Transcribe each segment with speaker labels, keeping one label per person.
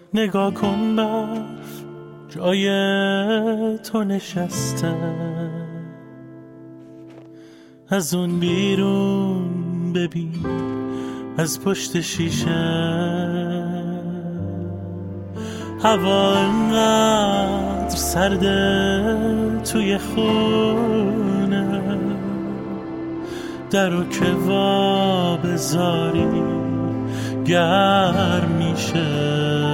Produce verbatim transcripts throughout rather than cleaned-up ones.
Speaker 1: نگاه کن برف جای تو نشسته، از اون بیرون ببین از پشت شیشه هوا انقدر سرده توی خونه، درو که وا بذاری گرم میشه.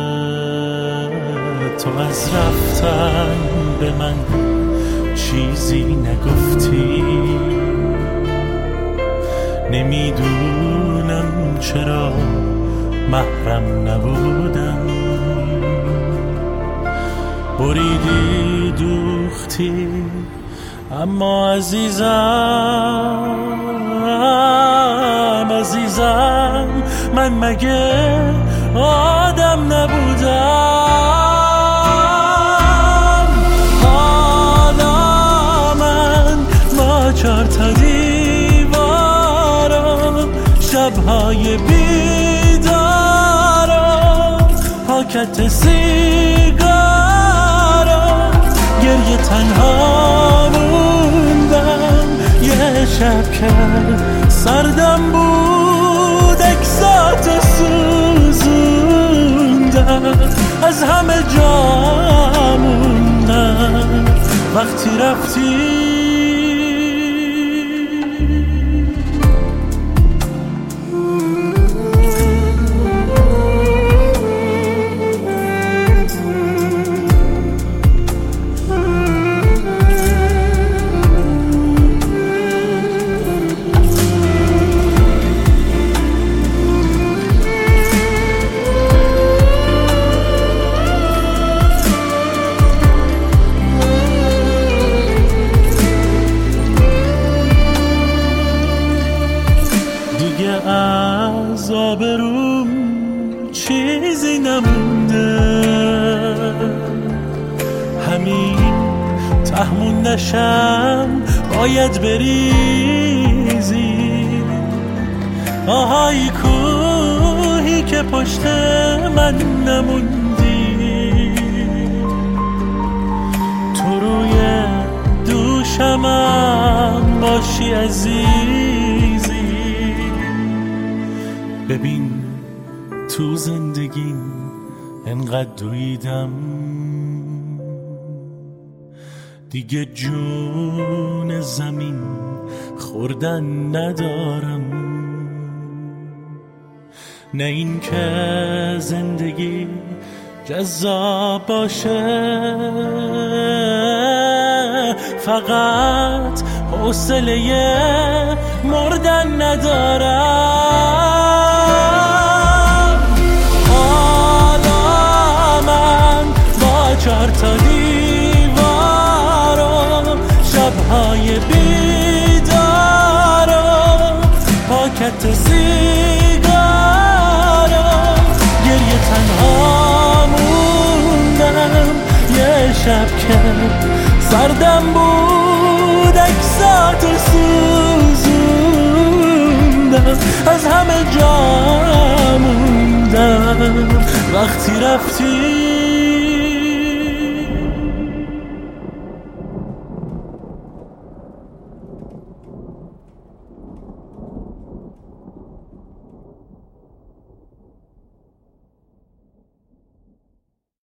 Speaker 1: تو از رفتن به من چیزی نگفتی، نمیدونم چرا محرم نبودم. بریدی دوختی اما عزیزم عزیزم من مگه آدم نبودم؟ حالا من با چار تا دیوارم، شبهای بیدارم، پاکت سیگارم، گریه تنها موندم. یه شب که سردم بود اکساتو سوزوندم، از همه جا موندم وقتی رفتی. از آبروم چیزی نمونده، همین تهمون نشم باید بریزی. آهای کوهی که پشت من نموندی، تو روی دوشمم باشی عزیزی. ببین تو زندگیم انقدر دویدم، دیگه جون زمین خوردن ندارم. نه این که زندگی جذاب باشه، فقط حوصله مردن ندارم. چار تا دیوارم، شبهای بیدارم، پاکت سیگارم، گریه تنها موندم. یه شب که سردم بود اکساتو سوزوندم، از همه جا موندم وقتی رفتی.